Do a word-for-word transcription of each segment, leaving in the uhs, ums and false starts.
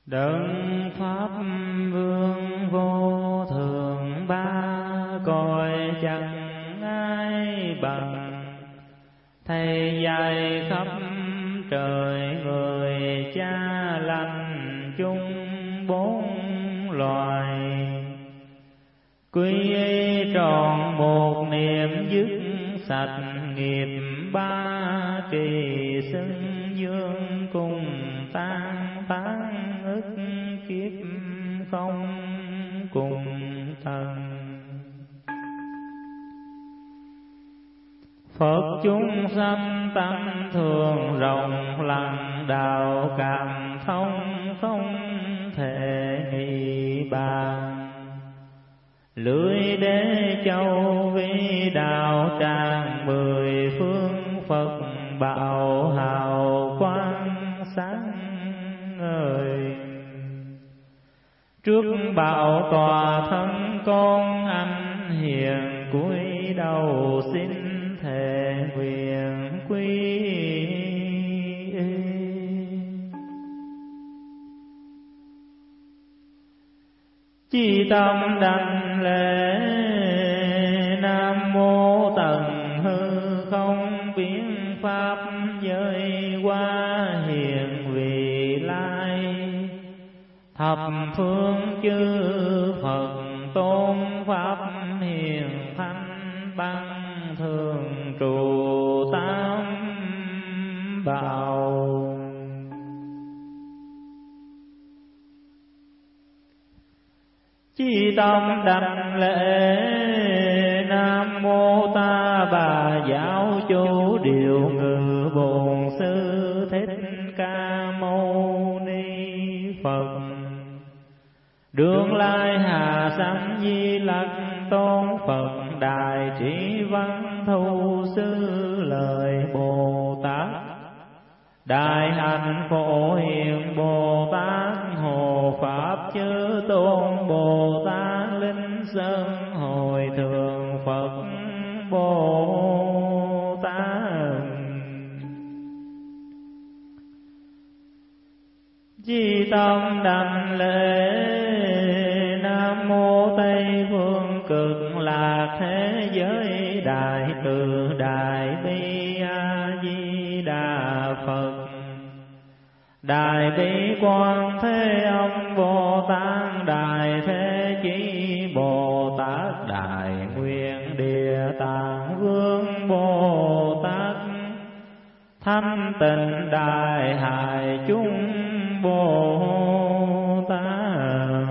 Đấng pháp vương vô thường ba cõi chẳng ai bằng, thầy dạy khắp trời người cha lành chung bốn loài. Quy y tròn một niệm dứt sạch nghiệp ba kỳ, xưng dương cùng tan tán ức kiếp không cùng thần. Phật chúng sanh tâm thường rộng lặng, đạo cảm thông không thể nghĩ bàn. Lưỡi đế châu vi đạo tràng mười phương, Phật bảo hào quang sáng ngời. Trước bảo tòa thân con anh hiền, cúi đầu xin thề nguyện quy y. Chi tâm đảnh lễ Nam Mô Tần Hư Không biến pháp giới qua hiện vị lai. Thập phương chư Phật tôn pháp hiền thanh, băng thường trụ tam bảo. Chi tâm đảnh lễ Nam Mô Ta Bà Giáo Chủ Điều Ngự Bổn Sư Thích Ca Mâu Ni Phật. Đường lai hà sanh Di Lặc Tôn Phật, Đại Trí Văn Thu Sư Lời Bồ Tát. Đại hạnh Phổ Hiền Bồ Tát, Hộ Pháp Chư Tôn Bồ Tát, Linh Sơn Hồi Thượng Phật Bồ Tát. Chi tâm đảnh lễ Nam Mô Tây Phương Cực Lạc Thế Giới Đại Từ Đại Bi A Di Đà Phật. Đại Bi Quan Thế Âm Bồ Tát, Đại Thế Chí Bồ Tát, Đại Nguyện Địa Tạng Vương Bồ Tát, Thanh Tịnh Đại Hải chúng Bồ Tát.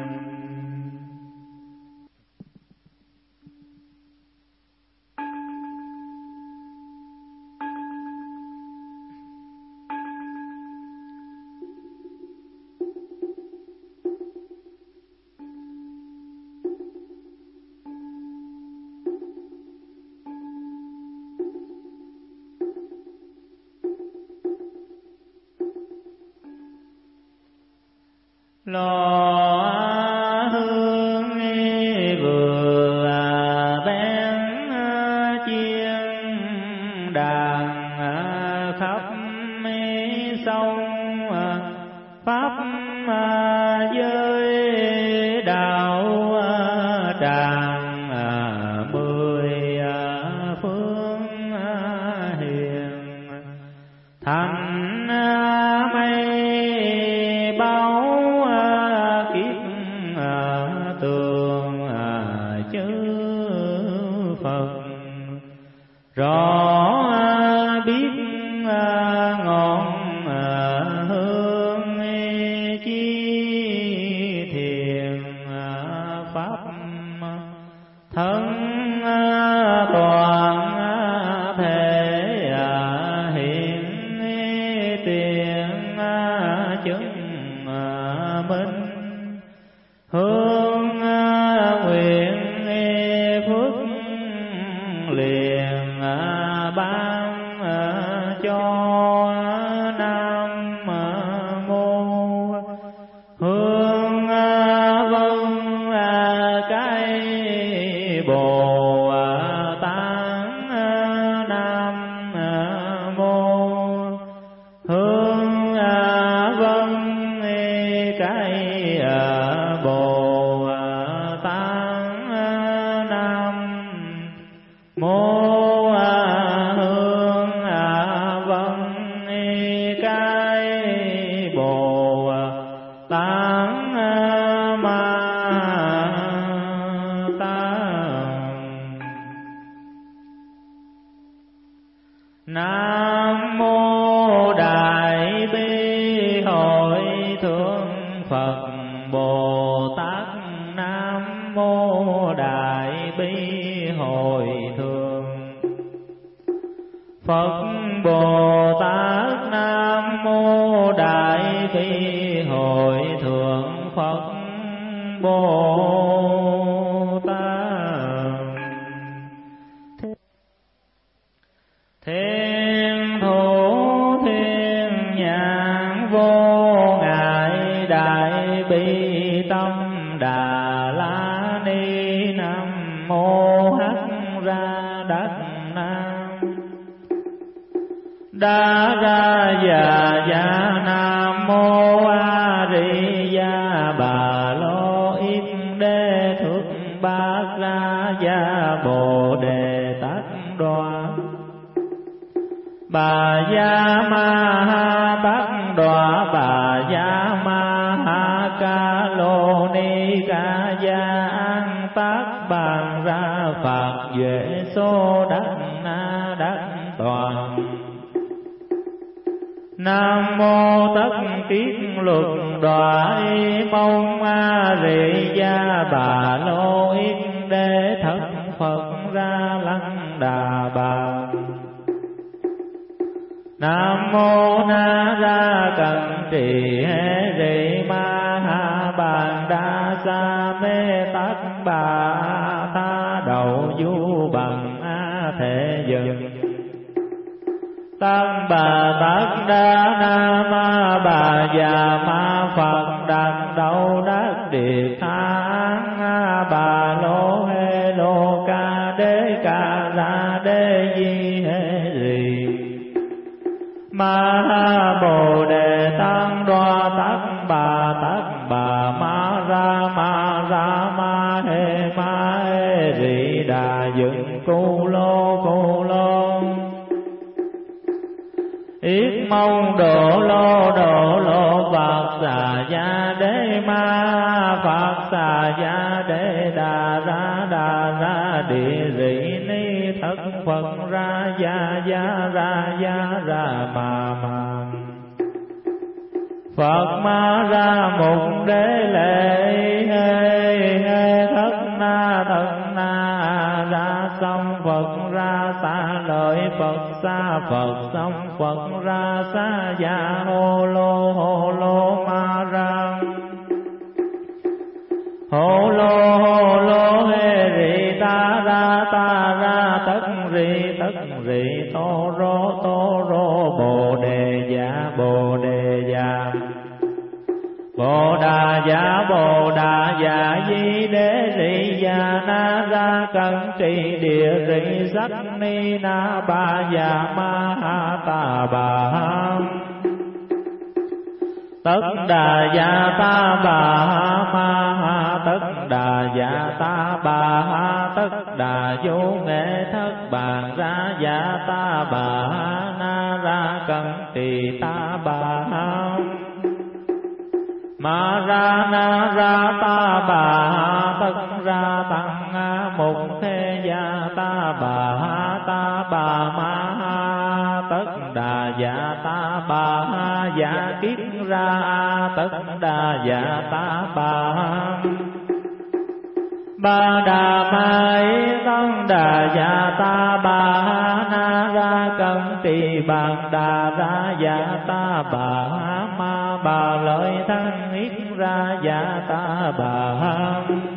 Lò hương vừa bén chiên đàn khắp sông, pháp giới đạo tràng mười phương hiền. Thành mây bao tường chư Phật, rõ biết ngọn hương chi thiền pháp thân toàn thể hiện tiền chứng minh. Hương nguyện phước liền ban cho Nam Mô. Hương vâng cái Bồ Tát Nam Mô. Hương vâng mô hương vân cái bồ tát ma tát. Nam mô Đại Bi Hội Thượng Phật Bồ Tát. Nam mô Đại Bi Hội Thượng Phật Bồ Tát. Nam mô Đại Bi Hội Thượng Phật Bồ Tát. Thiên thủ thiên nhãn vô ngại đại bi tâm Đà La Ni. Nam mô Hắc Ra Đắc Nam Đa Ra Già Già. Nam mô A Di Đà Bà Lô Yết Đế Thước Bát Ra Gia Bồ Đề Tát Đoa. Bà Gia Ma Ha Tát Đoa. Bà Gia Ma Ha Ca Lô Ni Ca Gia An Tát Bàn Ra Phạt Duệ Sô Đắc Na Đắc Toàn. Nam mô Tất Kiết Luật Đọa Mong A Di Đà Bà Lô Yết Đế Thất Phật Ra Lăng Đà Bà. Nam mô Na Ra Cận Trì Hê Rì Ma Ha Bàn Đa Sa Mê Tát Bà Tha Đầu Du Bằng A Thể Dừng. Tam Bà Tát Đa Na Ma Bà Già Ma Phật Đàn Đầu Đắc Địa Thang A Bà Lô Hê Lô Ca Đế Ca Ra Đế Di Hê Rì. Ma Ha Bồ Đề Tăng Đoa Tát Bà Tát Bà Ma Ra Ma Ra Ma Hê Ma Hê Rì Đà Dựng Cu Lô Cu Lô. Yết Mông Độ Lô Độ Lô Phật Xà Gia Đế Ma Phật Xà Gia Đế Đà Ra Đà Ra Địa Rị Ni Thất Phật Ra Gia Gia Ra Gia Ra Ma Ma. Phật Ma Ra Mục Đế Lệ Hê Hê Thất Na Thất Na Ra Song Phật Ra Xa Lợi Phật Xa Phật Song Phật Ra Xa Gia Hô Lô Hô Lô Ma Ra. Hô Lô Hô Lô Hê Rì Ta Ra Ta Ra Tất Rì Tất Rì Tô Rô Tô Rô Bồ Đề Dạ Bồ Đề Dạ. Bồ Đà Dạ Bồ Đà Dạ Di Đế Rì Dạ Na Ra Cận Trì Địa Rì Sắc Ni Na Ba Dạ Ma Ha Ta Bà Ha. Tất Đà Dạ Ta Bà Ha Ma Ha Tất Đà Dạ Ta Bà Ha. Tất Đà Vô Nghệ Thất Bàn Ra Dạ Ta Bà Ha Na Ra Cận Trì Ta Bà Ha. Ma Ra Na Ra Ta Bà Ha. Tất Ra Tăng A Mục Thế Gia Ta Bà Ha Ta Bà Ma Ha. Tất Đà Dạ Ta Bà Ha Dạ Kiết Ra Tất Đà Dạ Ta Bà Ha. Ba Đà Ma Tăng Đà Dạ Ta Bà Ha Na Ra Cận Trì Bàn Đà Ra Dạ Ta Bà Ha Ma Bà Lợi Thân Yết Ra Dạ Ta Bà Ha.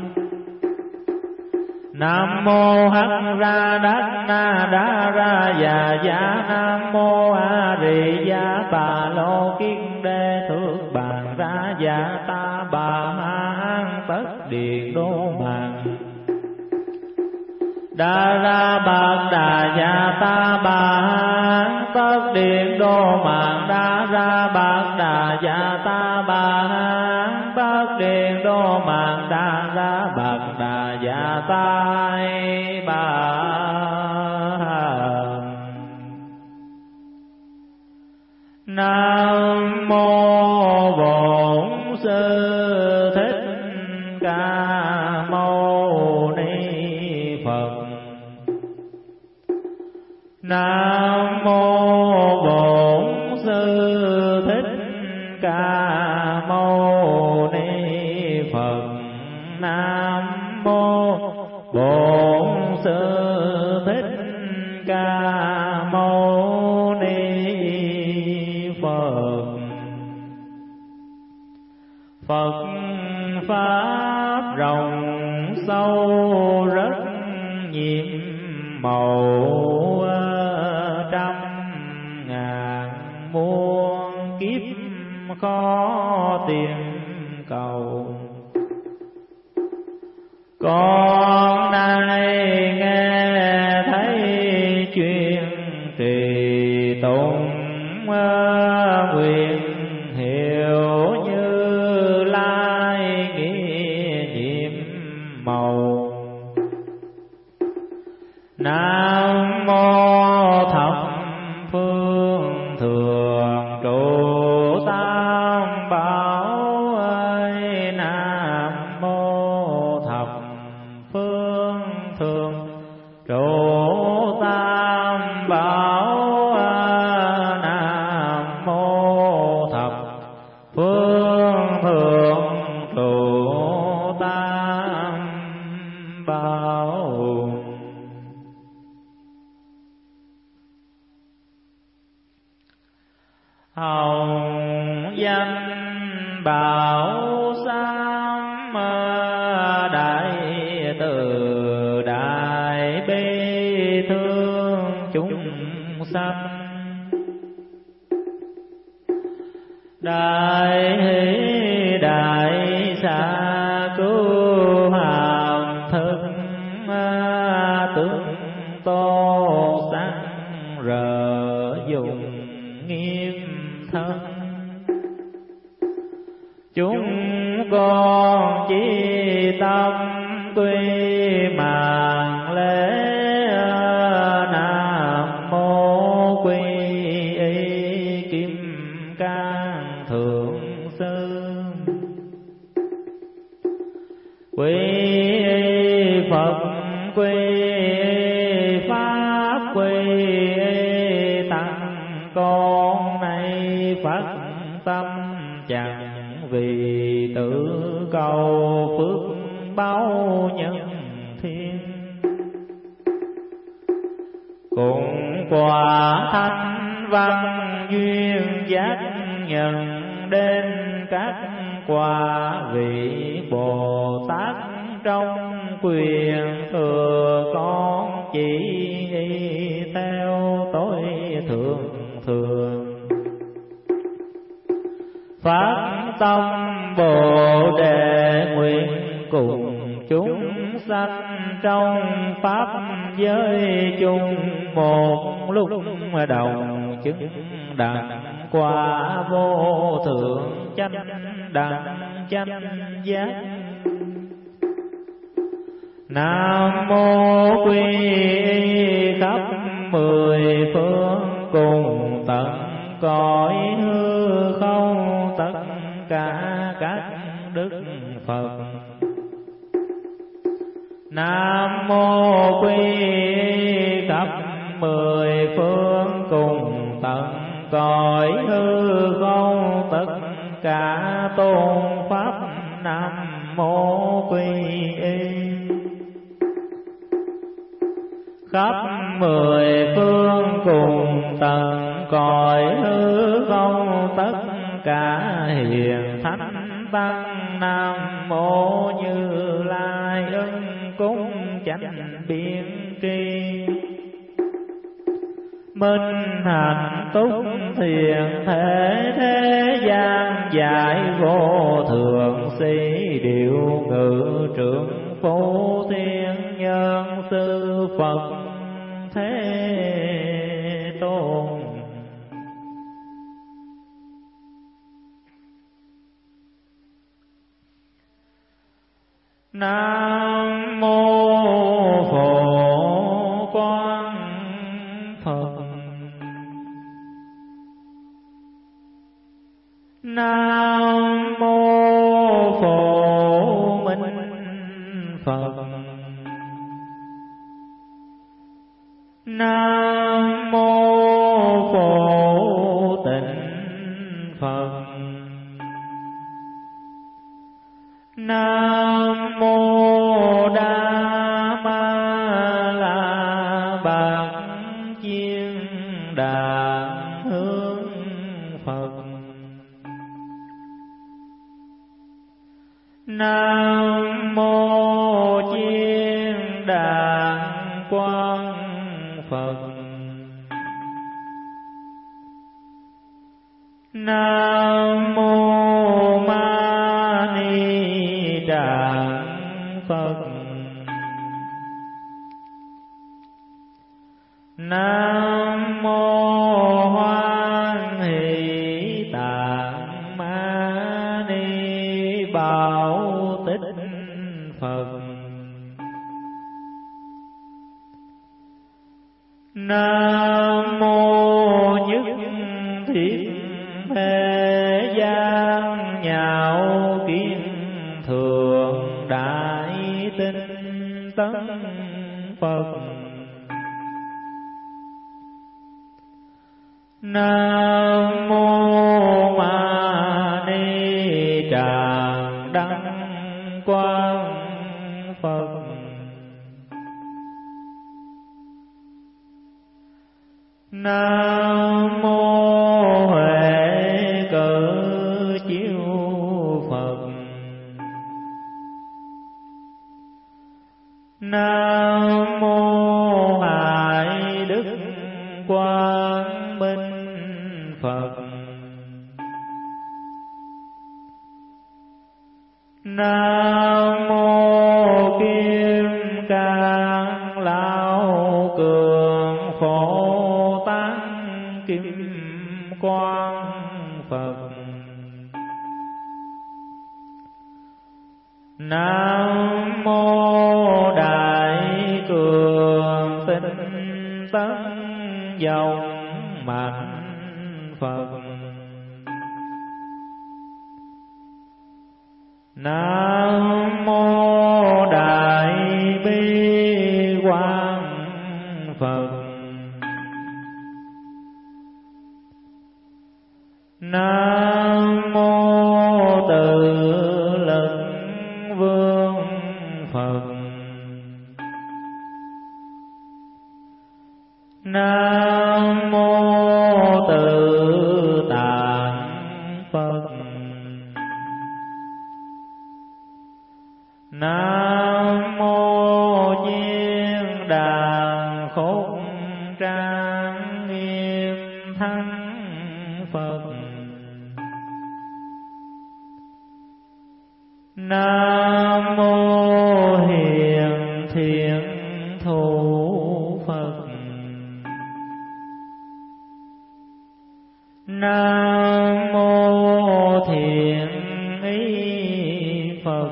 Nam mô Hắc Ra Đắc Na Đa Ra Già Già. Nam mô A Di Đà Bà Lô Kiết Đế Thước Bàn Ra Dạ Ta Bà Ha An Tất Điện Đô Mạng. Đa Ra Bạc Đà Dạ Ta Bà Ha Tất Điện Đô Mạng. Đa Ra Bạc Đà Dạ Ta Bà Ha Tất Điện Đô Mạng. Đa Ra Bạc Đà Dạ Ta Bà Phật. Nam mô Bổn Sư Thích Ca Mâu Ni Phật. Nam mô Bổn Sư Thích Ca Mâu Ni Phật. Phật pháp rộng sâu rất nhiệm màu, trăm ngàn muôn kiếp khó tìm cầu. Con nay nghe thấy chuyện trì tụng, nguyện hiểu Như Lai nghĩa nhiệm màu. Nam mô Thập Phương Thường Trụ Tam Bảo ơi. Nam mô Thập Phương Thường Trụ Tam Bảo. Nam mô Thập Phương Thường Trụ Tam Bảo. Hồng danh bảo sám, đại từ đại bi thương chúng sanh. Đại hỷ đại xa cứu hàm thức, tướng tô sáng rỡ dùng nghiêm thân. Chúng con chỉ tâm quy mạng lễ. Nam mô quy y kim cang thượng sư. Quy y Phật, quy y Pháp, quy y Tăng. Con nay phát tâm chẳng vì tự cầu phước báo nhân thiên. Cùng quả thanh văn duyên giác nhận đến các quả vị Bồ Tát trong quyền thừa. Con chỉ theo tối thượng thường. Phát tâm Bồ Đề nguyện cùng chúng sanh trong pháp giới chung. Một lúc đồng chứng đặng qua vô thượng chánh đẳng chánh giác. Nam mô quy y khắp mười phương cùng tận cõi hư không. Tất cả các đức Phật. Nam mô quy y khắp mười phương cùng tận cõi hư không. Tất cả tôn pháp. Nam mô quy y khắp mười phương cùng tận cõi hư không. Tất cả hiền thánh tăng. Nam mô Như Lai ưng cúng chánh biên tri. Minh hạnh túc thiện thể thế gian. Giải vô thượng sĩ điệu ngự trưởng phổ thiên nhân sư Phật Thế Tôn. Nam mô Phổ Quang Phật. Nam mô Phổ Minh Phật. Nam mô Phổ Tịnh Phật. Nam mô Đa Ma La Bát Chiên Đàn Hướng Phật. Nam mô Chiên Đàn Quang Phật. Nam mô Ma Ni Đà Phật. Nam mô Hoan Hỷ Tạng Ma Ni Bảo Tích Phật. Nam mô Nhất Thiết Thế Gian Nhạo Kiến Thượng Đại Tinh Tấn Phật. Nam mô Ma Ni Tràng Đăng Quang Phật. Nam mô Huệ Cử Chiếu Phật. Nam mô Hải Đức Quang Minh Phật. Nam mô Kim Cang Lao Cường Phổ Tán Kim Quang Phật. Nam mô Đại Cường Tinh Tấn Dòng Mạnh Phật. Nam mô Đại Bi Quang Phật. Nam mô Tự Lực Vương Phật. Nam mô Tự Tạng Phật. Nam mô Chiên Đàn Khúc Trang Nghiêm Thắng Phật. Nam mô Hiền Thiện Thủ Phật. Nam mô Thiện Ý Phật.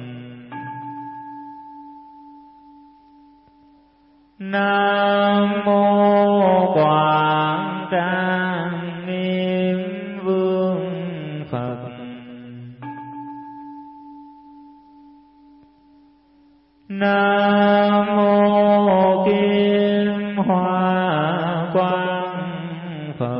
Nam mô Quảng Trang Nghiêm Vương Phật. Nam mô Kim Hoa Quang Phật.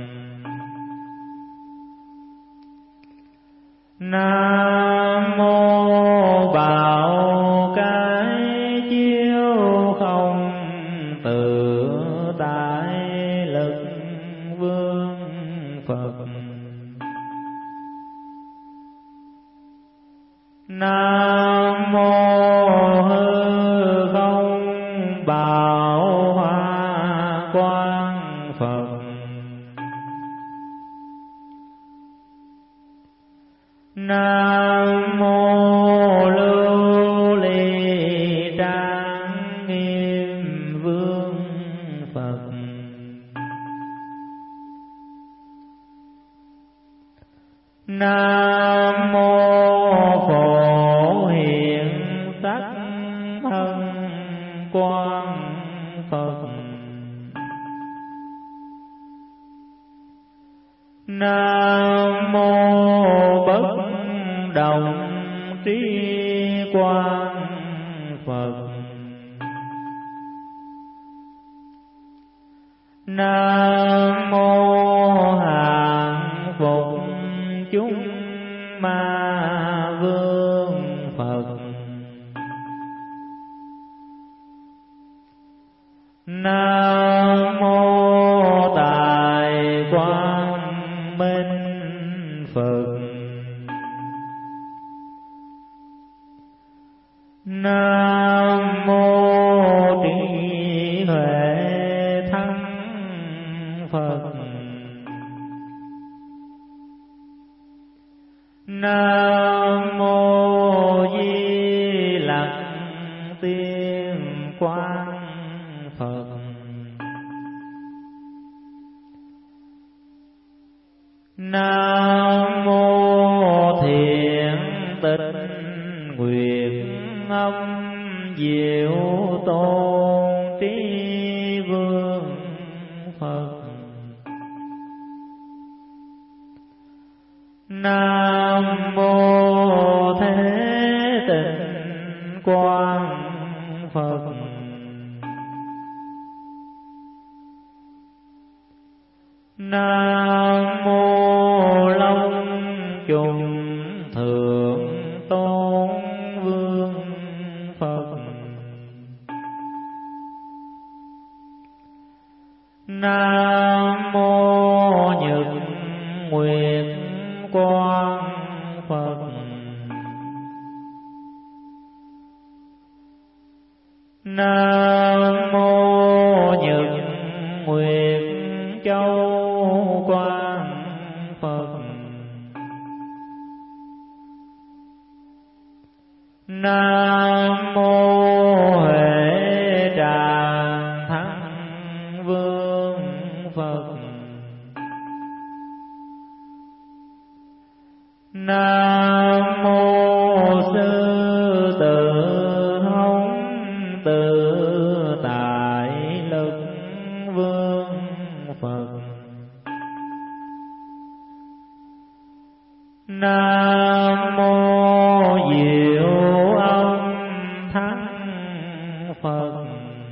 Nam mô Bảo Cái Chiếu Không Tự Tại Lực Vương Phật. Nam mô Hư Không Bảo Hoa Quang Phật. Nam mô Lưu Ly Trang Nghiêm Vương Phật. Nam mô Phổ Hiện Sắc Thân Quang Phật. Nam mô Bất Động Trí Quang Phật. Nam mô Hạnh Phụng chúng ma vương Phật. Nam mô Đại Quang Minh Phật. Nam mô Trí Huệ Thắng Phật. Nam mô Di Lặc Tiên Quang Phật. Nam mô Thiện Tịnh Nguyệt Âm Diệu Tôn Trí Vương Phật. Nam mô Thế Tịnh Quang Phật. Nam mô Long Trùng Thượng Tôn Vương Phật. Nam mô Nhật Nguyệt Quang Phật. Nam mô Nhật Nguyệt Châu Quang Phật. Nam mô Huệ Tràng Thắng Vương Phật. Nam mô Sư Tử Hống Tự Tại Lực Vương Phật. Nam mô Diệu Âm Thắng Phật.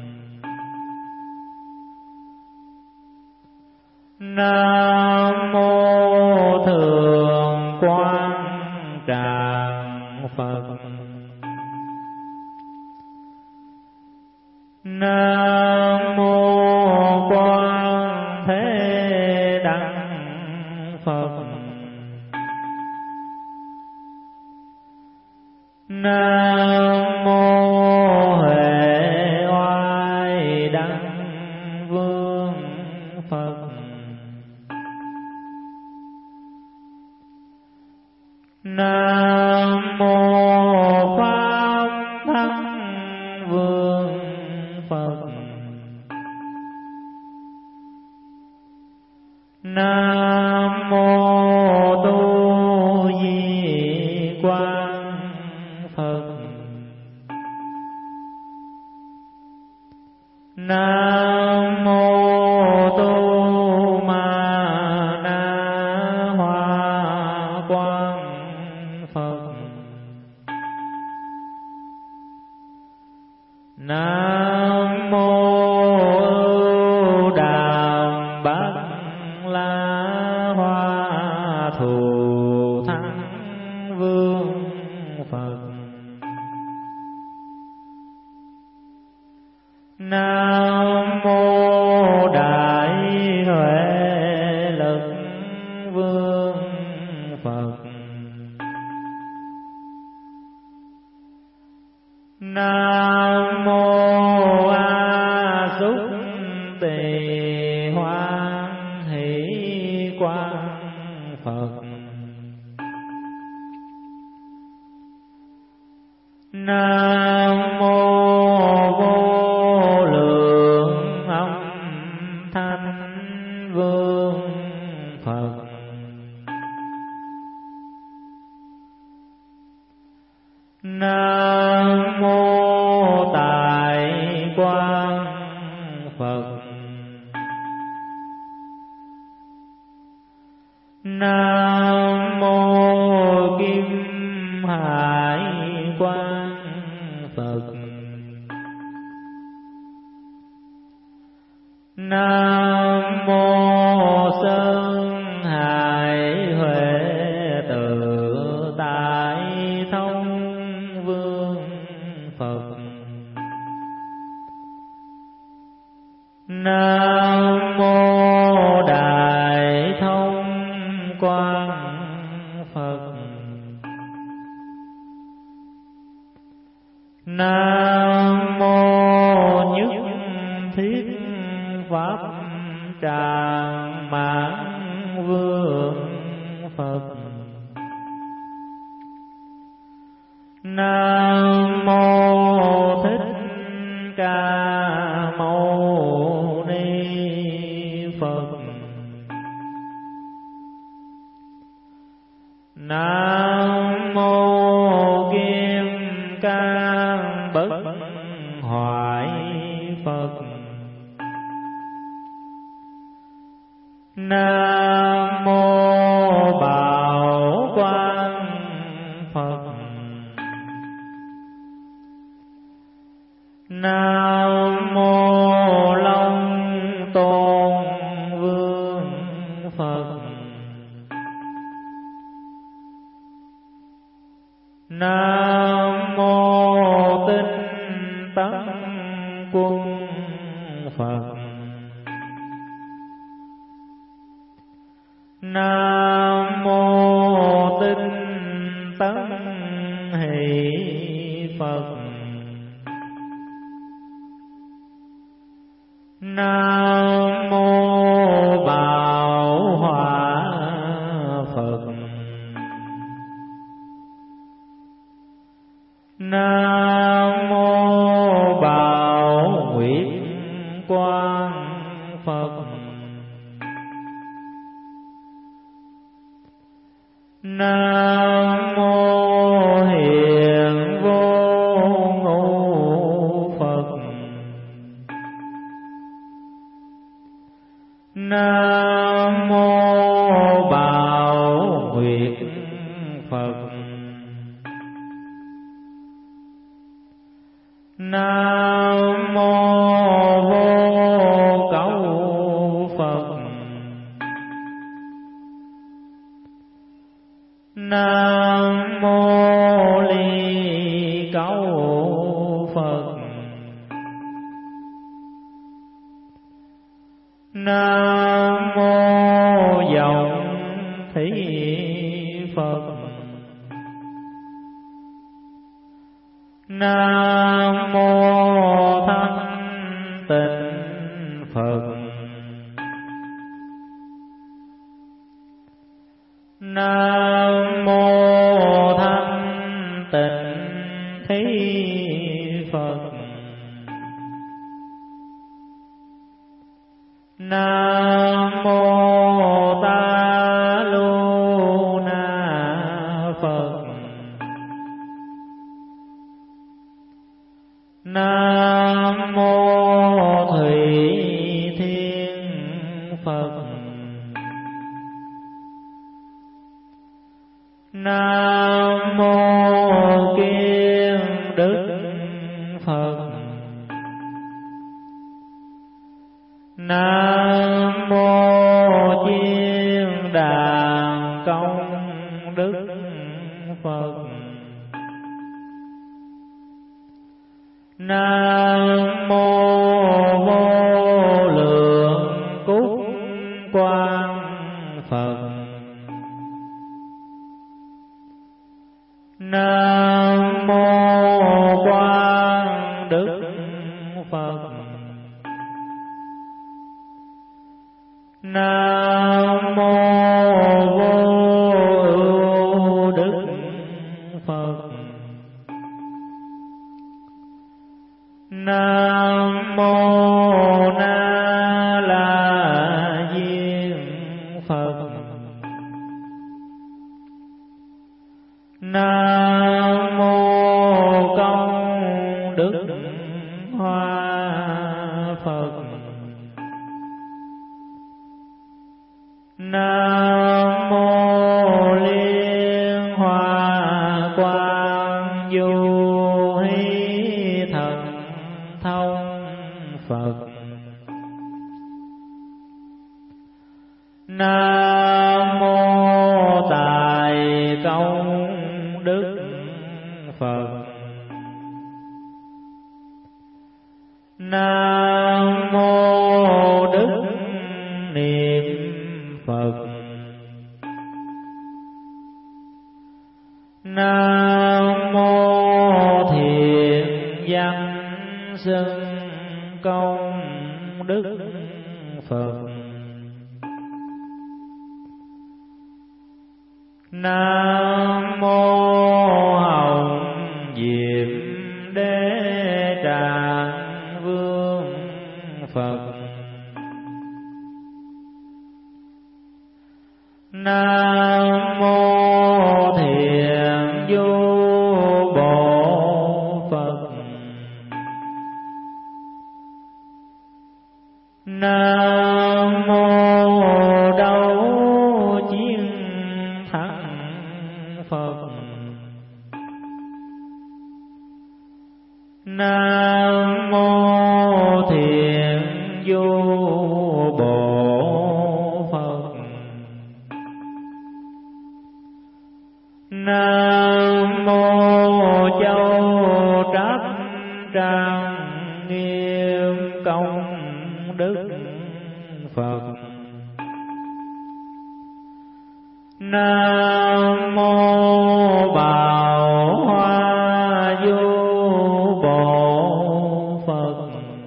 Nam mô Thường Quang Tràng Phật. Nam mô Quan Thế Đăng Phật. Nam mô Huệ Oai Đăng Vương Phật. Nam mô Pháp Thắng Vương Phật. Nam mô Tu Di Quang Phật. Nam mô Tu Ma Na Hoa Quang Phật. Nam mô Đàm Bát La Hoa Thù Thắng Vương Phật. Nam mô Đại Huệ Lực Vương Phật. Nam mô A Xúc Tỳ Hoan Hỷ Quang Phật. Nam mô Vô Lượng Âm Thanh Vương Phật. Nam mô Tại Quang Phật. Nam mô Kim Hải Quang Phật. Nam Nam mô Đại Thông Quan Phật. Nam mô Nhất Thiết Pháp Tràng Mãn Vương Phật. Nam mô Thích Ca Mâu Ni Phật. Nam mô Kim Cang Bất Hoại Phật. Nam mô Bảo Quang Phật. Nam mô Long Tôn Vương Phật. Nam mô Tinh Tấn Quân Phật. Nam mô Tinh Tấn Hỷ Phật. Nam mô Bảo Hòa Phật. Nam mô Bảo Nguyệt Quang Phật. Nam mô Hiện Vô Ngũ Phật. Nam mô Bảo Nguyệt Phật. Nam mô Vô Cấu Phật. Nam mô Ly Cấu Phật. Nam mô Vọng Thí Phật. Nam mô Thanh Tịnh Phật. Nam mô Thanh Tịnh Thí Phật. Nam mô Ta Lu Na Phật. Nam mô Thủy Thiên Phật. Nam mô Kiên Đức Phật. Nam mô Chiên Đàn Công Đức Phật. Nam mô Vô Lượng Cúc Quang Phật. Nam mô Quang Đức Phật. Nam mô Vô Ưu Đức Phật. Nam mô Na La Diên Phật. Nam mô Công Đức Hoa Phật. Nam mô Liên Hoa Quang Du Hí Thần Thông Phật. Nam mô Tài Công Đức Phật. Nam mô công đức Phật. Nam mô Hồng Diệm Đế Tràng Vương Phật. Nam mô Thiện Vô Bộ Phật. Nam mô Đấu Chiến Thắng Phật. Nam mô Thiện Vô Bộ Phật. Nam mô Châu Tráp Trang Nghiêm Công Đức Phật. Nam mô Bảo Hoa Vô Bộ Phật.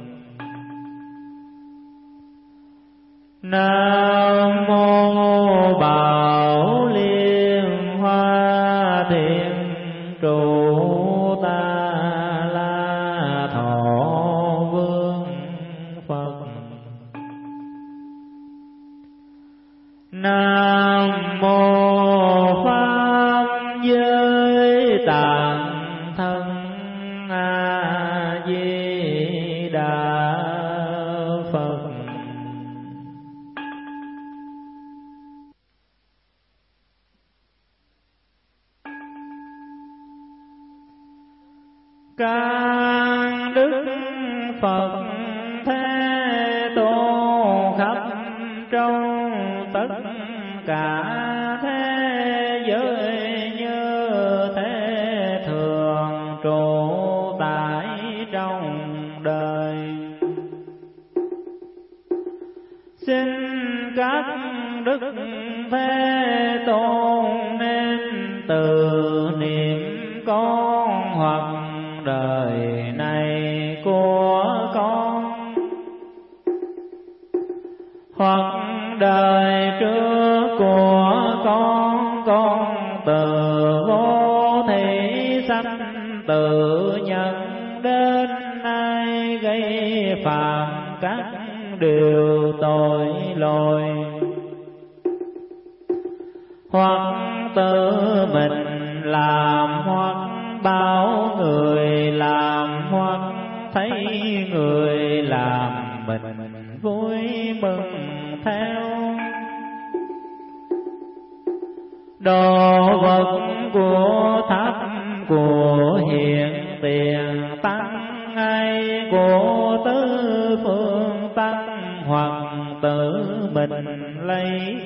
Nam mô Bảo Liên Hoa Thiện Trụ Ta La Thọ Vương Phật. Nam mô Pháp Giới Tạng Thân A Di Đà Phật. Các đức Phật Thế Tôn khắp trong tất cả thế giới như thế thường trụ tại trong đời. Xin các đức Thế Tôn nên từ niệm con hoặc đời này của con, hoặc đời trước của con, con từ vô thị sanh tự nhận đến nay gây phạm các điều tội lỗi, hoặc tự mình làm, hoặc bảo người làm, hoặc thấy người làm mình vui mừng theo. Đồ vật của thấp, của hiện tiền tăng, hay của tứ phương tăng, hoặc tự mình lấy,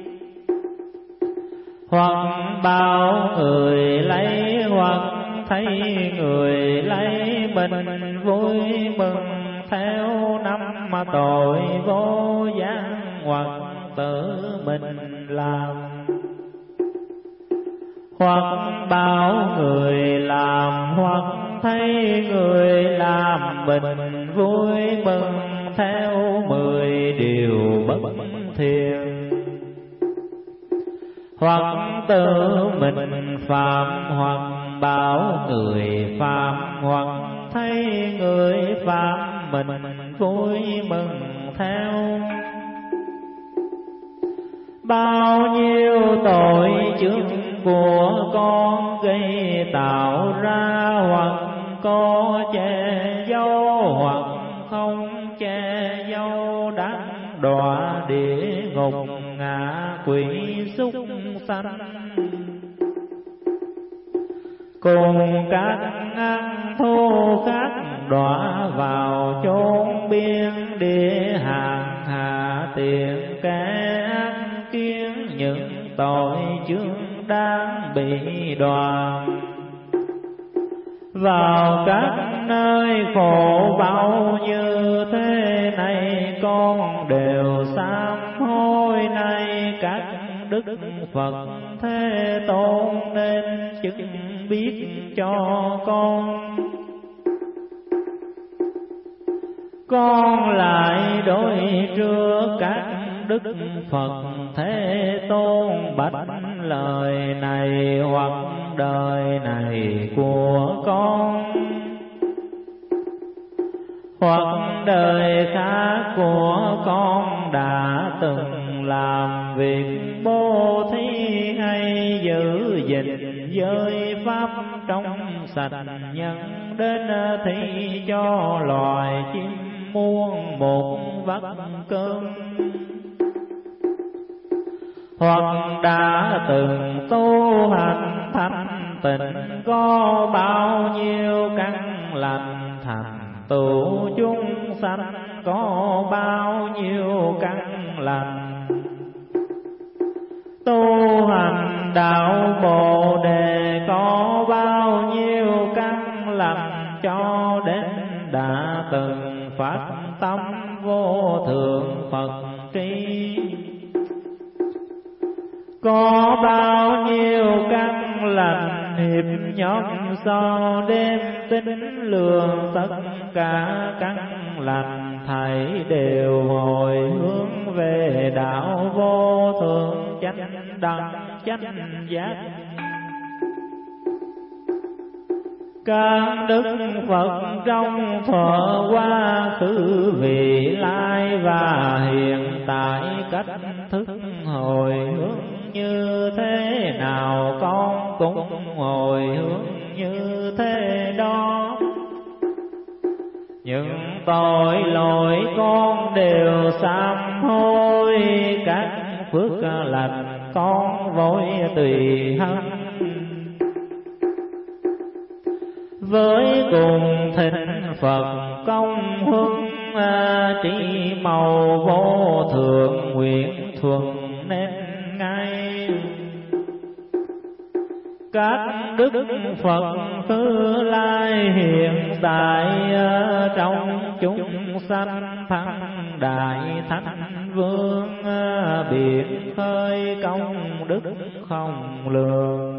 hoặc bảo người lấy, hoặc thấy người lấy mình vui mừng theo. Năm mà tội vô gián, hoặc tự mình làm, hoặc bảo người làm, hoặc thấy người làm mình vui mừng theo. Mười điều bất thiện, hoặc tự mình phạm, hoặc bảo người phạm, hoặc thấy người phạm mình vui mừng theo. Bao nhiêu tội chướng của con gây tạo ra, hoặc có che giấu, hoặc không che giấu, đáng đọa địa ngục ngạ quỷ súc sanh. Cùng các ăn thô khác đọa vào chốn biên địa hàng hạ tiền kẻ ác kiến, những tội chướng đang bị đọa vào các nơi khổ bao như thế này. Con đều sám hối nay các đức Phật Thế Tôn nên chứng biết cho con. con lại đối trước các đức Phật Thế Tôn bạch lời này hoặc đời này của con, hoặc đời khác của con đã từng làm việc bố thí hay giữ gìn giới pháp trong sạch, nhân đến thi cho loài chim muôn một vắt cơm, hoặc đã từng tu hành thanh tịnh có bao nhiêu căn lành, thành tựu chúng sanh có bao nhiêu căn lành, tu hành đạo Bồ Đề có bao nhiêu căn lành, cho đến đã từng phát tâm vô thượng Phật tri, có bao nhiêu căn lành hiệp nhóm so đêm tính lường, tất cả căn lành thảy đều hồi hướng về đạo vô thượng chánh đẳng chánh giác. Các đức Phật trong thuở quá khứ vị lai và hiện tại cách thức hồi hướng như thế nào, con cũng hồi hướng như thế đó. Những tội lỗi con đều sám hối, các phước lành con vội tùy hân, với cùng thịnh Phật công hưng trí màu vô thượng nguyện thuần nên ngay. Các đức Phật Như Lai hiện tại trong chúng sanh, thắng đại thánh vương biển khơi công đức không lường.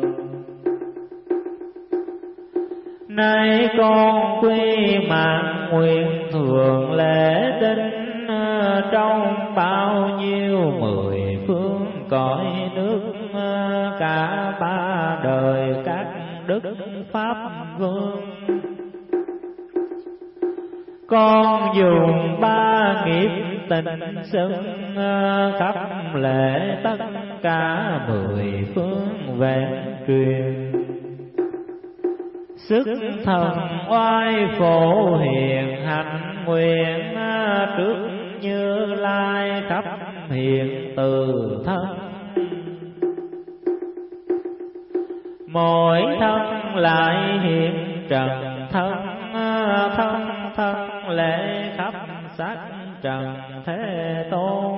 Nay con quy mạng nguyện thường lễ tính, trong bao nhiêu mười phương cõi nước, cả ba đời các đức pháp vương. Con dùng ba nghiệp tình xưng, khắp lễ tất cả mười phương vẹn truyền. Sức thần oai phổ hiền hành nguyện, trước Như Lai khắp hiện từ thân. Mỗi thân lại hiện trần thân, thân thân lễ khắp sắc trần Thế Tôn.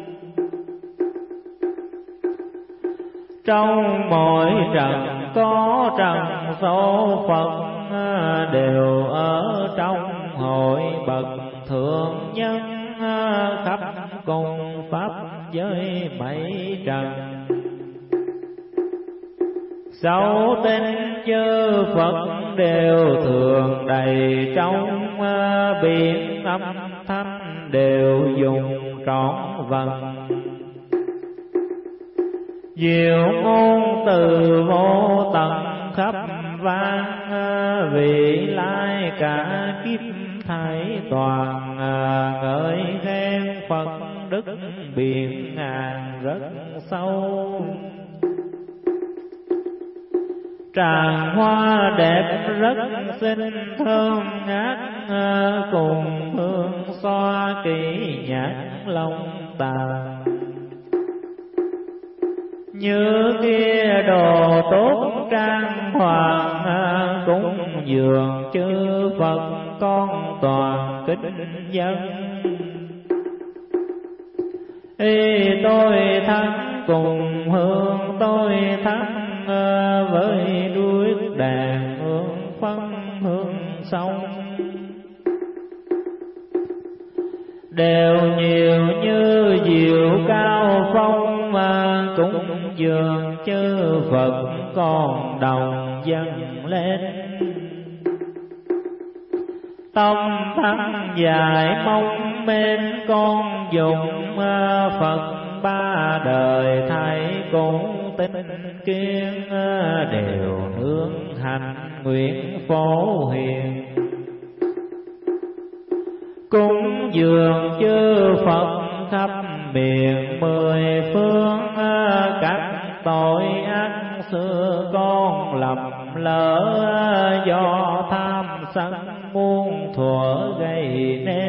Trong mỗi trần có trần số Phật, đều ở trong hội bậc thượng nhân, khắp cùng pháp giới bảy trần. Sáu tinh chư Phật đều thường đầy trong, biển âm thanh đều dùng trọn vần. Diệu ngôn từ vô tận khắp vang, vị lai cả kiếp thảy toàn, ngợi khen Phật đức biển ngàn rất sâu. Tràng hoa đẹp rất xinh thơm ngát, cùng hương xoa kỹ nhạc long tàn. Như kia đồ tốt trang hoàng, cúng dường chư Phật con toàn kính dân. Ý tôi thắng cùng hương tôi thắng, với đuôi đàn hương phân hương sông. Đều nhiều như diệu cao phong, mà cũng dường chư Phật còn đồng dâng lên. tâm thân dài mong bên con dùng Phật ba đời thầy cũng tinh kiên đều nương hành nguyện phổ hiền cúng dường chư Phật khắp miền mười phương các tội ác xưa con lầm lỡ do tham sân muôn thuở gây nên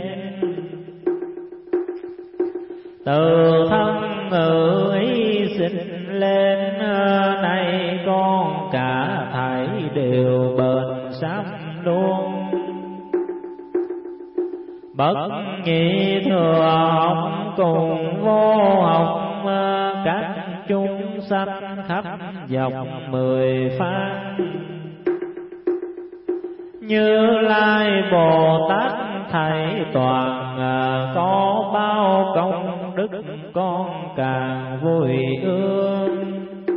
từ thân ngự ý sinh lên nay con cả thảy đều bền sám luôn bất nhị thừa học cùng vô học các chúng sanh khắp dọc mười pháp Như Lai Bồ Tát thầy toàn có bao công đức con càng vui ương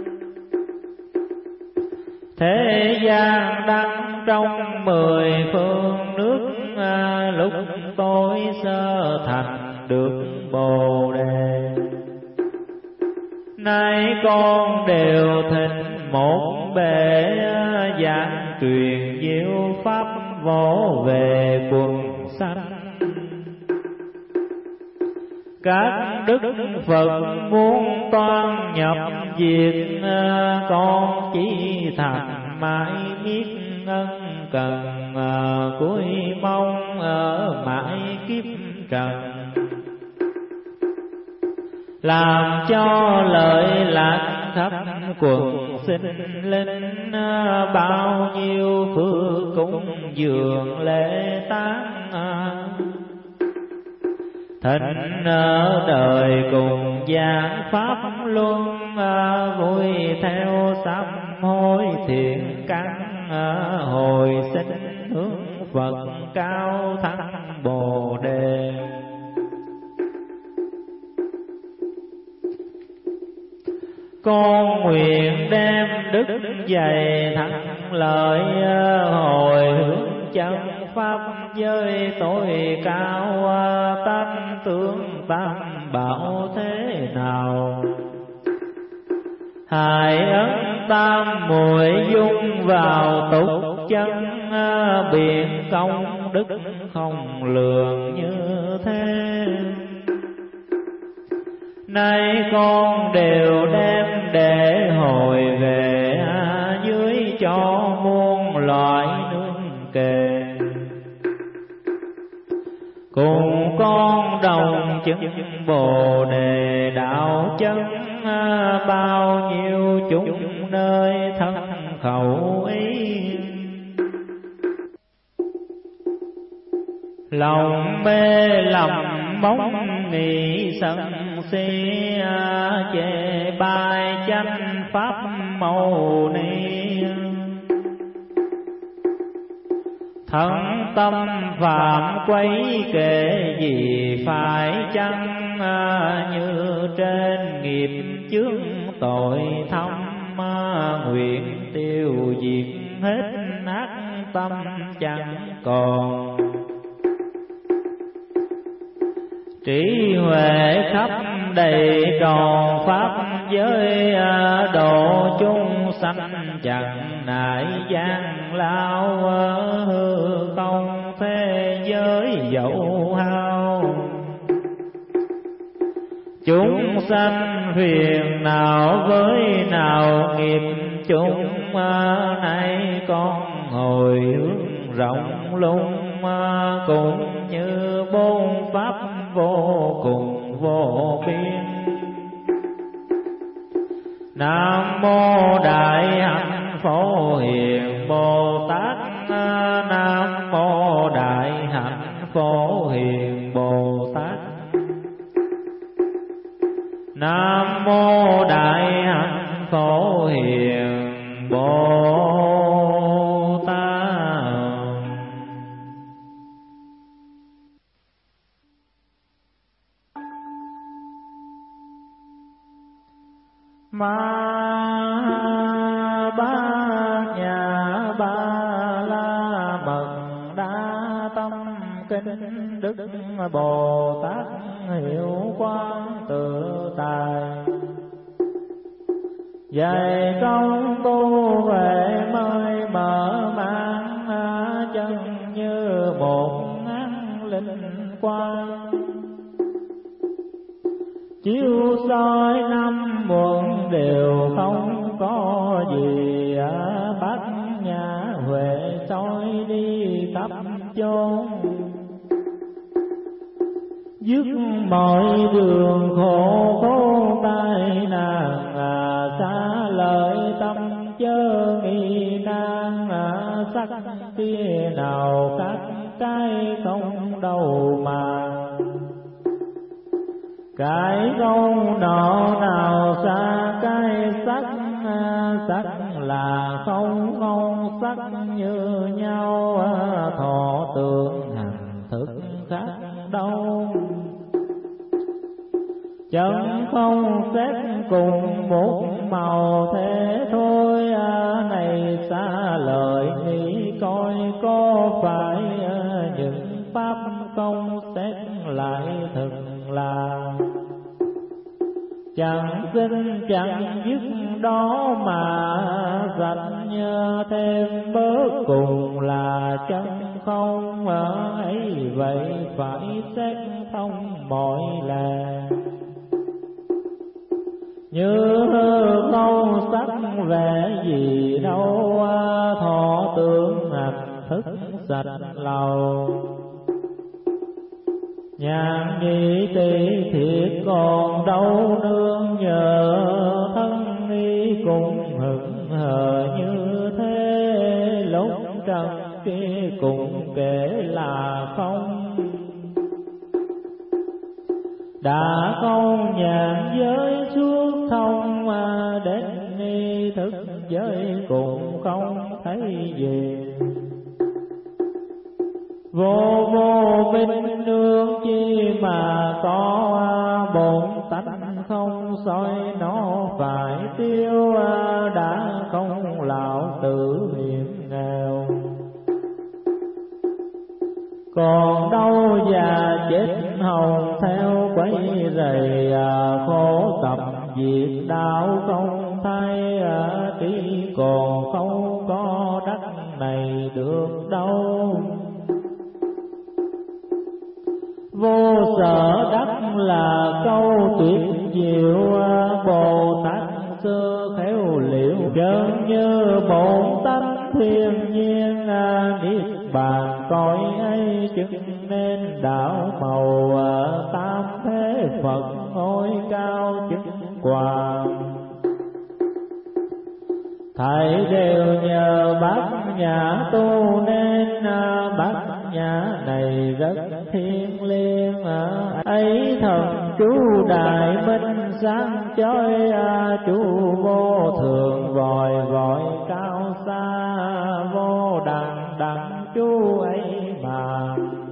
thế gian đang trong mười phương nước lúc tôi sơ thành được Bồ Đề nay con đều thịnh một bể giảng truyền diệu pháp vỗ về quần sanh các đức Phật muốn toan nhập diệt con chỉ thành mãi biết ân cần cuối mong ở mãi kiếp trần làm cho lợi lạc khắp quần sinh linh bao nhiêu phước cúng dường lễ tán thịnh ở đời cùng giảng pháp luân vui theo sám hối thiện căn hồi sinh hướng Phật cao thắng Bồ Đề con nguyện đem đức dày thắng lợi hồi hướng chân pháp giới tối cao tam tướng tam bảo thế nào hài ấn tam muội dung vào tục chân biển công đức không lường như thế nay con đều đem để hồi về dưới cho muôn loại nương kề cùng con đồng chứng Bồ Đề đạo chân bao nhiêu chúng nơi thân khẩu ý lòng mê lầm bóng nghĩ sân si chê bai chánh pháp mâu ni thân tâm phạm quấy kệ gì phải chăng như trên nghiệp chướng tội thâm nguyện tiêu diệt hết ác tâm chẳng còn trí huệ khắp đầy tròn pháp giới độ chúng sanh chẳng nại gian lao hư không thế giới dẫu hao chúng sanh phiền nào với nào nghiệp chúng nay con hồi hướng rộng lung cũng như bốn pháp vô cùng vô biên Nam mô Đại Hạnh Phổ Hiền Bồ Tát Nam mô Đại Hạnh Phổ Hiền Bồ Tát Nam mô Đại Hạnh Phổ Hiền Bồ Tát. Ma ba nhà ba la mật đa tâm kinh Đức Bồ Tát hiệu quang tự tài. Dạy công tu về mới mở mang chân như một ngắn linh quang, chiếu soi năm muộn đều không có gì, bát nhã huệ soi đi khắp chốn, dứt mọi đường khổ khổ tai nạn, xa lợi tâm chớ nghi nan, sắc kia nào khác cái không đâu mà, cái không nọ nào xa cái sắc, sắc là không không sắc như nhau, thọ tưởng hành thức khác đâu, chẳng không xét cùng một màu thế thôi. Này xa lời nghĩ coi có phải những pháp công xét lại thực là, chẳng sinh chẳng dứt đó mà dành thêm bớt cùng là chân không, ấy vậy phải xét thông mọi lề. Như không sắc vẻ gì đâu, thọ tưởng hành thức sạch lầu, nhàn nhị tỳ thiệt còn đâu nương nhờ, thân y cùng hững hờ như thế, lúc trần kia cùng kể là không, đã không nhàn giới suốt thông, đến ni thức giới cũng không thấy gì, vô vô minh nương chi mà có, bổn tánh không soi nó phải tiêu, đã không lão tự hiểm nghèo, còn đâu già chết hồng theo quấy rầy, khổ tập việc đạo không thay, trí còn không có đắc này được đâu, vô sở đắc là câu tuyệt diệu, Bồ Tát xưa khéo liệu chân như bổn tánh thiên nhiên, niết bàn coi ấy chứng nên đạo màu, tam thế Phật ngôi cao chứng quả, thầy đều nhờ bát nhã tu nên, bát nhã này rất thiêng liêng, ấy thần chú đại minh sáng chói, chú vô thượng vòi vòi cao xa, vô đẳng đẳng chú ấy mà,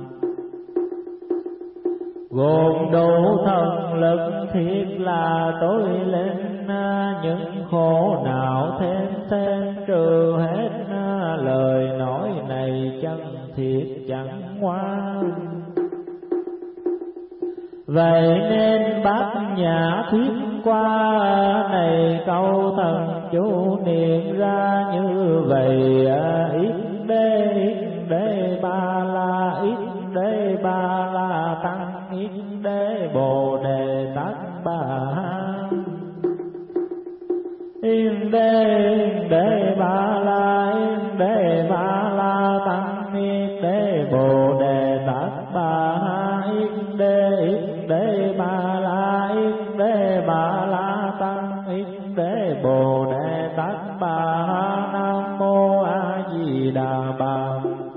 gồm đủ thần lực thiết là tối lên, những khổ nào thêm thêm trừ hết, lời nói này chân thiệt chẳng ngoan. Vậy nên bát nhã thuyết qua, này câu thần chú niệm ra như vậy, ít đế ít đế ba la, ít đế ba la tăng, ít đế bồ đề tát bà, yên đế yên đế ba la, yên đế ba la tăng, yên đế bồ đề tát bà, yên đế yên đế ba la, yên đế ba la tăng, yên đế bồ đề tát bà. Nam mô A Di Đà Bà.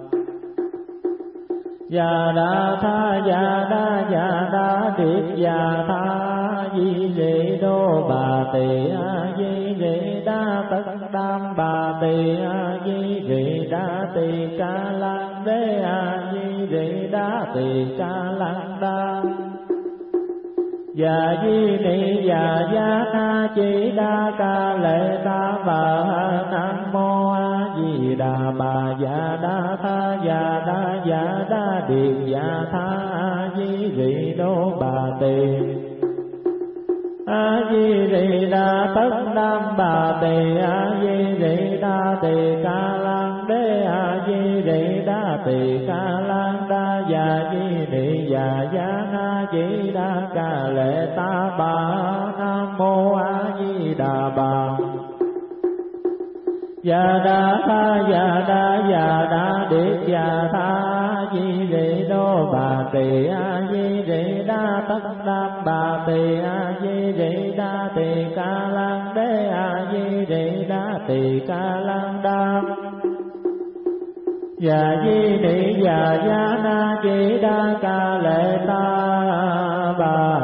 Già đa tha già đa già đa điệt già tha, di lệ đô bà tỳ a di lệ đa tất đam bà tỳ a di lệ đa tỳ ca lan đế a di lệ đa tỳ ca lan đa. Dạ di ni dạ giá na chi đa ca lệ ta bà nam mô a di đà bà dạ đa tha dạ đa dạ đa điệt dạ tha a di rị đô bà tỳ a di rị đà tất nam bà tỳ a di rị đà tỳ ca lan đế a di rị đà tỳ ca lan đa dạ di ni dạ giá na di đa ca lệ ta bà nam mô a di đà bà dạ đa tha dạ đa dạ đa điệt dạ tha di rị đô bà tỳ a di rị đa tất nam bà tỳ a di rị đa tỳ ca lan đế a di rị đa tỳ ca lan đa dạ di ni dạ giá na di đa ca lệ ta bà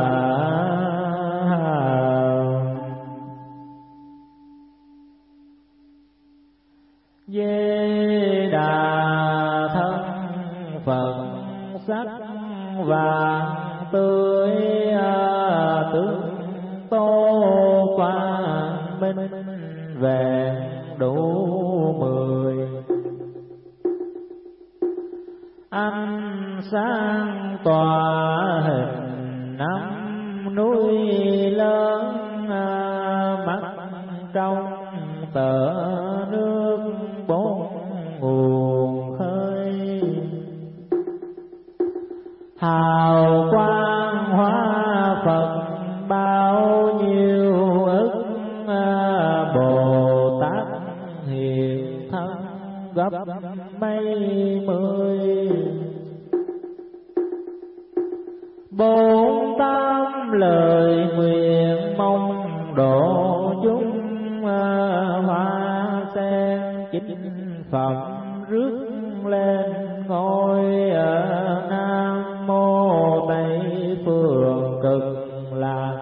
Di Đà thân Phật sắc vàng tươi tướng tô quang minh vẹn đủ mười ánh sáng tỏa hình năm núi lớn mắt trong tờ nước bốn nguồn khơi hào quang hóa Phật bao nhiêu ức Bồ Tát hiện thân gấp mấy mươi bốn tám lời nguyện mong độ chúng hoa sen chính phẩm rước lên ngôi ở Nam Mô Tây Phương Cực Lạc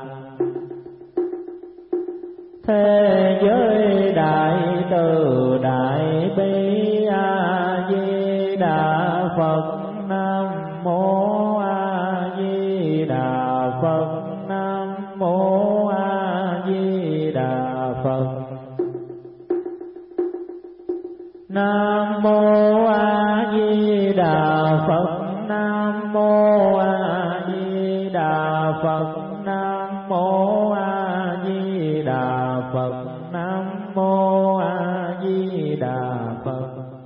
thế giới đại từ đại bi a di đà Phật Nam Mô a di đà Phật Nam Mô a di đà Phật Nam Mô A Di Đà Phật Nam Mô A Di Đà Phật Nam Mô A Di Đà Phật Nam Mô A Di Đà Phật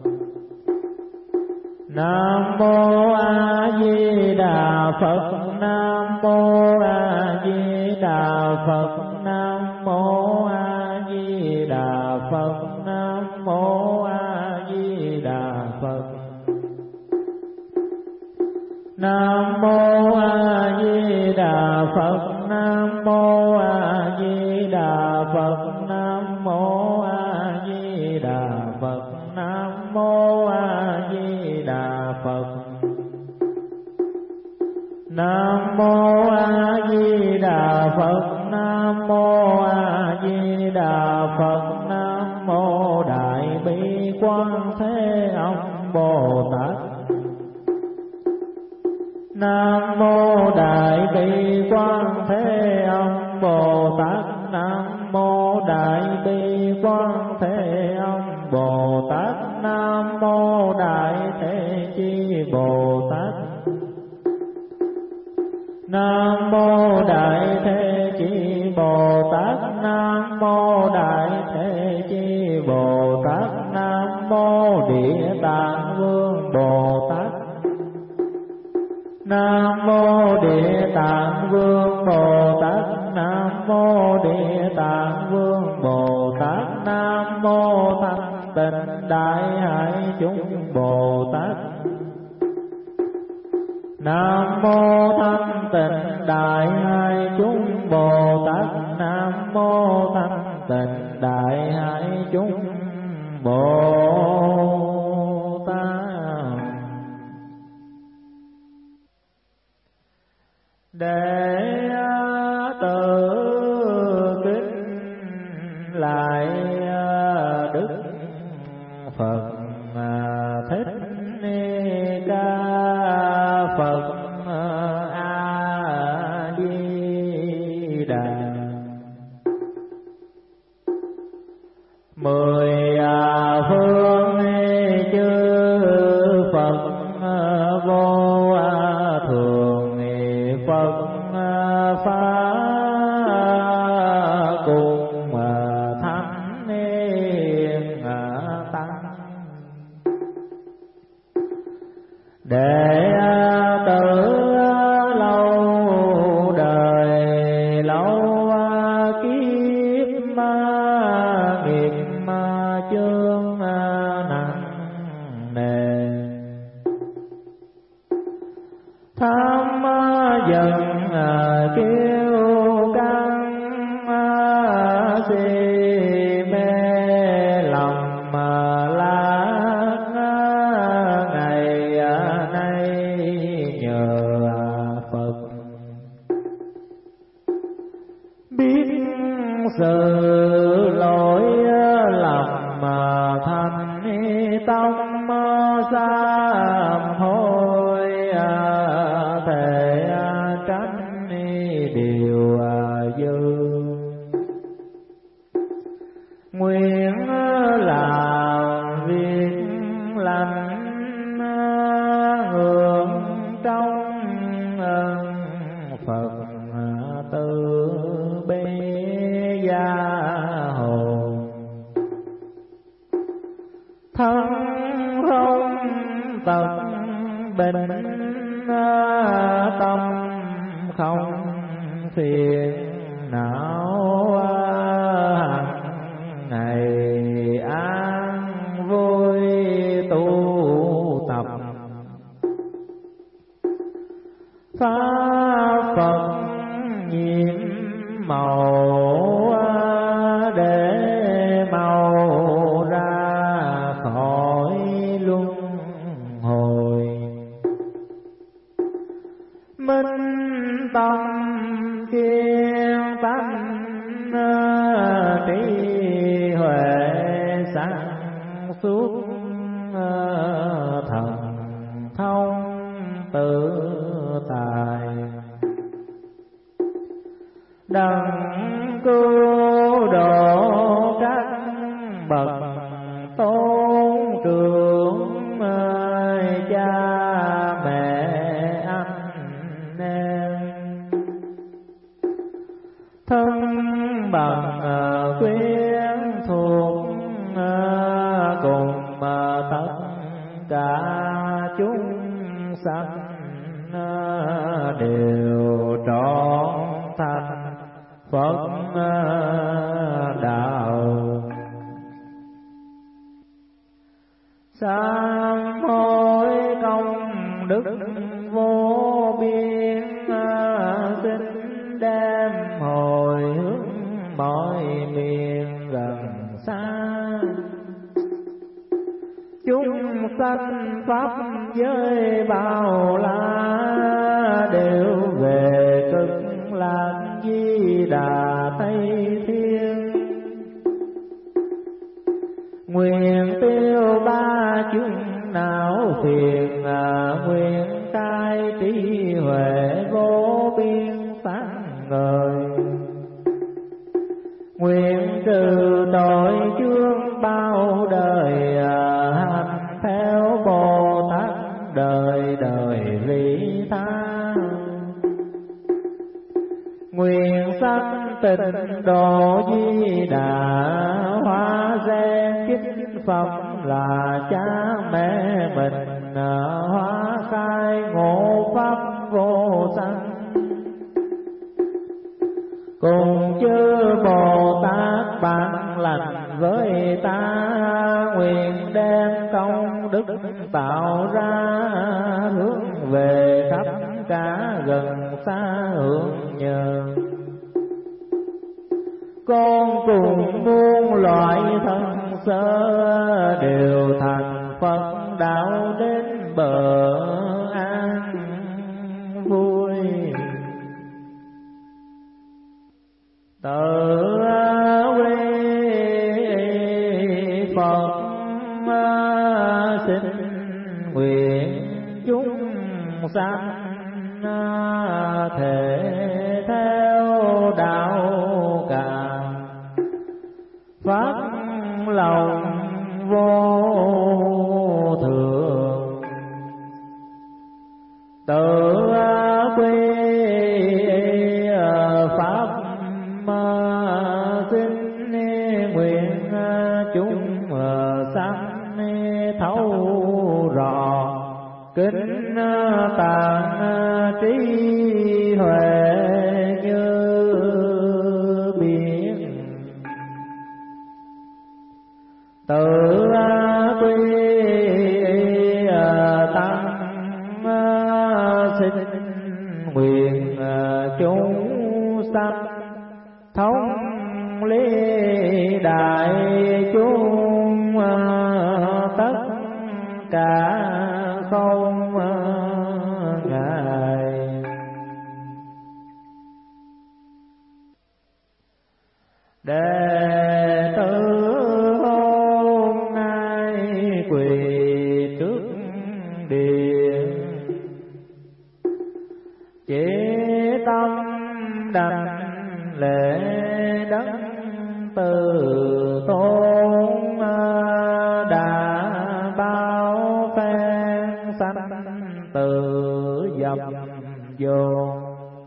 Nam Mô A Di Đà Phật Nam Mô A Di Đà Phật Nam Mô A Di Đà Phật Nam Mô A Di Đà Phật Nam Mô A Di Đà Phật Nam Mô A Di Đà Phật Nam Mô A Di Đà Phật Nam Mô A Di Đà Phật Nam Mô A Di Đà Phật Nam Mô A Di Đà Phật Nam Mô Đại Bi Quan Thế Âm Bồ Tát Nam Mô Đại Bi Quan Thế Âm Bồ Tát Nam Mô Đại Bi Quan Thế Âm Bồ Tát Nam Mô Đại Thế Chi Bồ Tát Nam Mô Đại Thế Chi Bồ Tát Nam Mô Đại Thế Chi Bồ Tát Nam Mô Địa Tạng Vương Bồ Tát Nam Mô Địa Tạng Vương Bồ Tát Nam Mô Địa Tạng Vương Bồ Tát Nam Mô Thanh Tịnh Đại Hải Chúng Bồ Tát Nam Mô Thanh Tịnh Đại Hải Chúng Bồ Tát Nam Mô Thanh Tịnh Đại Hải Chúng Bồ Tát để tự kính lại Đức Phật Thích Ca Phật A Di Đà. Mười phương chư Phật vô thường Phật Pháp cùng thánh niên tăng, để tử lâu đời lâu kiếp nghiệp chướng nặng nề, tham dần kiêu căng si mê lòng lạc, ngày nay nhờ Phật biết sự lỗi lầm thành tâm sám hối, thể tránh điều dư, nguyện làm việc lành hưởng trong ơn Phật từ bi gia hồn, thân không tật bệnh tâm không phiền não, hằng ngày an vui tu tập, pháp Phật nhiệm màu để mau ra khỏi luân hồi, minh tâm kiên tánh trí huệ sáng suốt, thần thông tự tài, đặng cứu độ các bậc tôn trưởng cha mẹ anh em, thân bằng quyến thuộc cùng tất cả chúng sanh đều trọn thành Phật đạo. Sám hối công đức vô biên, xin đem hồi hướng mọi miền gần xa, chúng sanh pháp giới bao la đều về cực lạc Di Đà Tây Thiên, nguyện tiêu ba chúng não phiền, nguyện cai trí huệ vô biên sáng ngời, nguyện trừ tội chướng bao đời, hành theo Bồ Tát đời đời vị tha, nguyện sanh tịnh độ Di Đà, hóa gen chích phẩm là cha mẹ mình, hóa khai ngộ pháp vô sanh, cùng chư Bồ Tát ban lành với ta, nguyện đem công đức tạo ra, hướng về khắp cả gần xa hưởng nhờ. Con cùng muôn loại thân sơ đều thành Phật đạo đến bờ an vui, tự quy Phật xin nguyện chúng sanh thể theo đạo chúng sanh, thống lý đại chúng tất cả không ngại. Đệ tử hôm nay quỳ trước điện, chỉ tâm đảnh lễ đấng từ tôn, đã bao phen sanh tử dập dồn,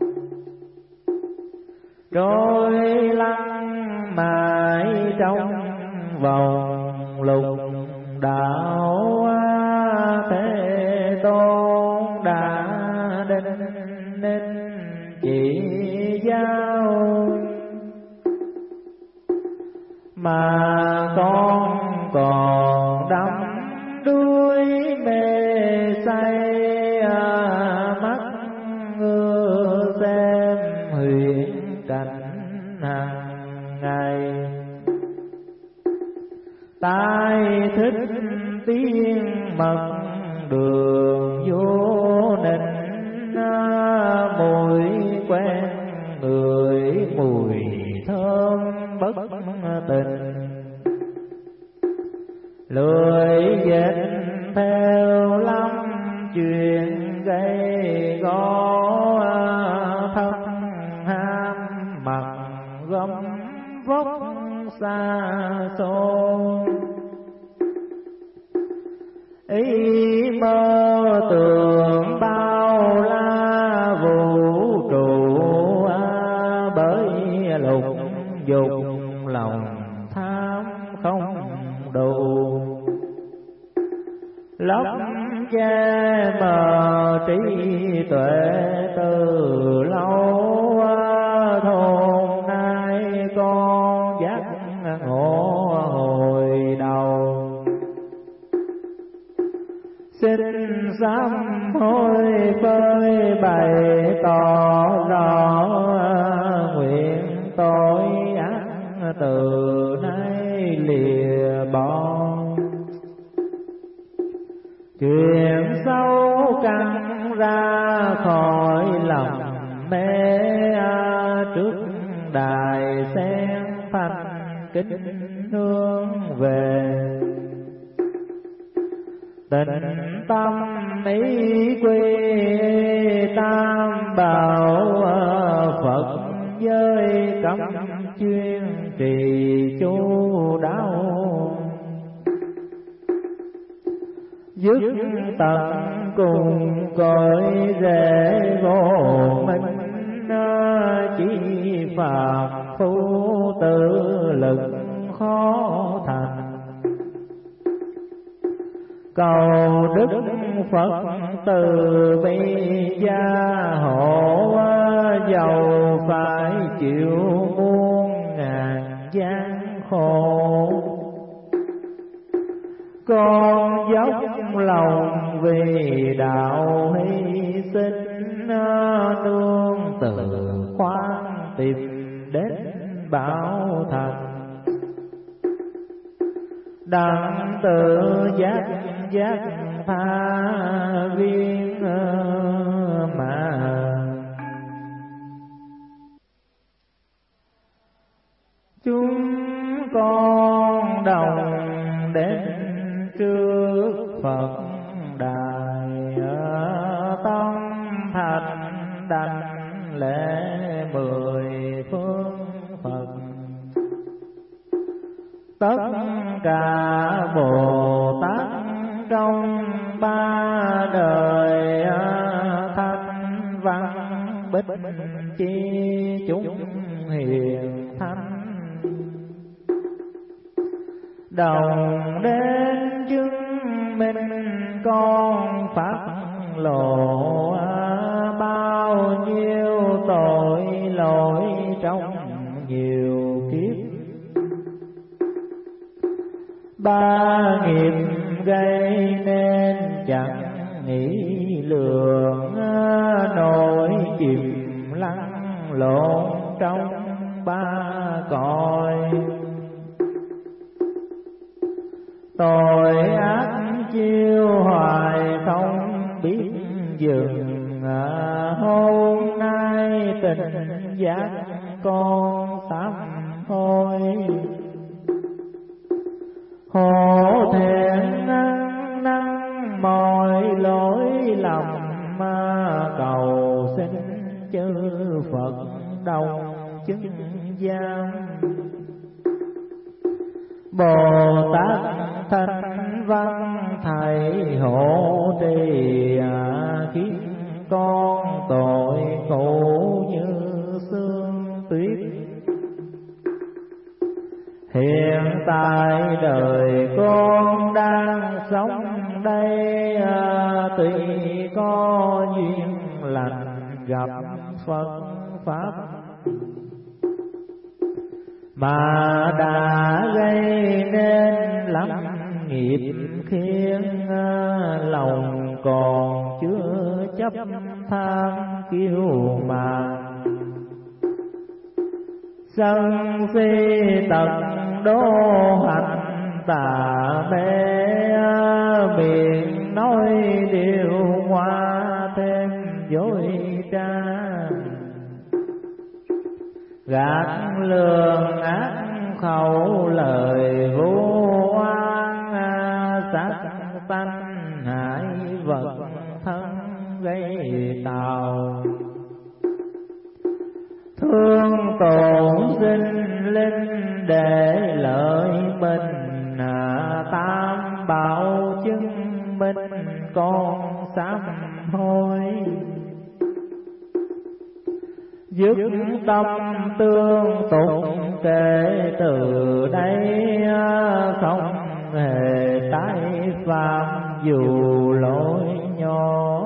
trôi lăn mãi trong vòng lục đạo. Thế Tôn đã định nên chỉ giáo, mà con còn đắm đuối mê say, mắt ngơ xem huyền cảnh hàng ngày. Tai thích tiếng mật đường vô nịnh, mùi quen người mùi thơm bất tình. Lười dệt theo lắm chuyện gây go, thân ham mặc gấm vóc xa xôi. Ý mơ tưởng bao la vũ trụ, bởi lục dục lòng tham không đủ. Lấp che mờ trí tuệ từ lâu, thôn nay con giác ngộ hồi đầu. Xin sám hối phơi bày tỏ rõ, nguyện tội ác từ nay lìa bỏ. Chuyện sâu căng ra khỏi lòng mê, trước đài sen thanh kính hướng về. Tịnh tâm ý quy tam bảo, Phật giới cấm chuyên trì chu đáo. Dứt tận cùng cõi rễ vô minh, chỉ phàm phu tự lực khó thành. Cầu Đức Phật từ bi gia hộ, dầu phải chịu muôn ngàn gian khổ. Con dốc lòng vì đạo hy sinh, nương tự khoan tìm đến bảo thành. Đặng tự giác giác tha viên mà. Chúng con đồng đến trước Phật đài, tâm thành đảnh lễ mười phương Phật. Tất cả Bồ Tát trong ba đời, thanh văn bích chi chúng hiền thánh. Đồng đến chứng minh con phát lộ, bao nhiêu tội lỗi trong nhiều kiếp. Ba nghiệp gây nên chẳng nghĩ lượng, nổi chìm lăn lộn trong ba cõi. Tội ác chiêu hoài không biết dừng, hôm nay tình giác con sám hối. Hổ thẹn ăn năn mọi lỗi lầm, cầu xin chư Phật đồng chứng giám. Bồ Tát Thanh Văn Thầy hộ trì, khiến con tội khổ như sương tuyết. Hiện tại đời con đang sống đây, tuy có duyên lành gặp Phật Pháp, mà đã gây nên lắm nghiệp khiến lòng còn chưa chấp tham kiêu mạn. Sân si tận đố hành tà mê, miệng nói điều hoa thêm dối trá. Gạt lường ác khẩu lời vô oan, sát tanh hại vật thân gây tạo. Thương tổn sinh linh để lợi mình, tam bảo chứng minh con sám hối. Dứt tâm tương tục kể từ đây, không hề tái phạm dù lỗi nhỏ.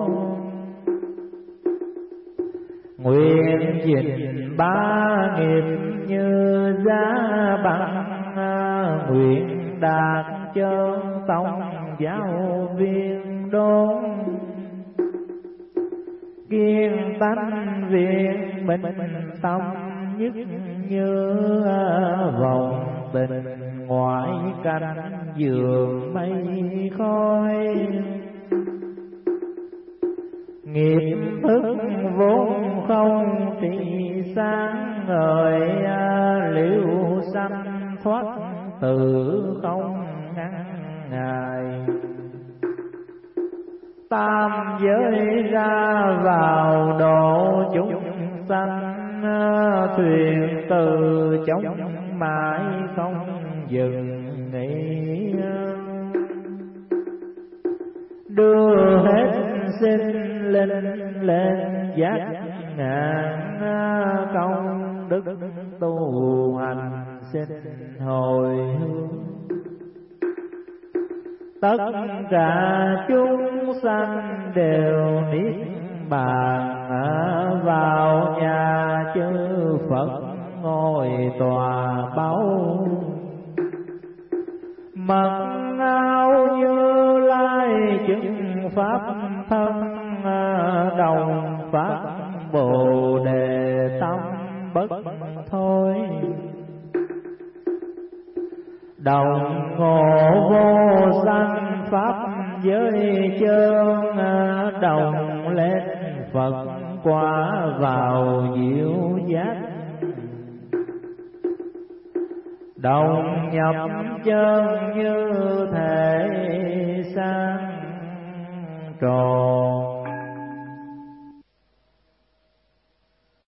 Nguyện gìn ba nghiệp như giá băng, nguyện đạt chân tông giáo viên đốn. Kiên tánh viên bình tâm nhất như vòng tình, ngoại cảnh giường mây khói. Nghiệp thức vốn không trị sáng ngời, liễu sanh thoát tự không ngăn ngài. Tam giới ra vào độ chúng sanh, thuyền từ chống mãi không dừng nghỉ. Đưa hết sinh linh lên giác ngàn, công đức tu hành xin hồi hướng. Tất cả chúng sanh đều niết bàn, vào nhà chư Phật ngồi tòa báu. Mặc áo Như Lai chứng pháp thân, đồng phát Bồ Đề tâm bất thôi. Đồng ngộ vô sanh pháp giới chơn, đồng lên Phật quả vào diệu giác. Đồng nhập chân như thể sang tròn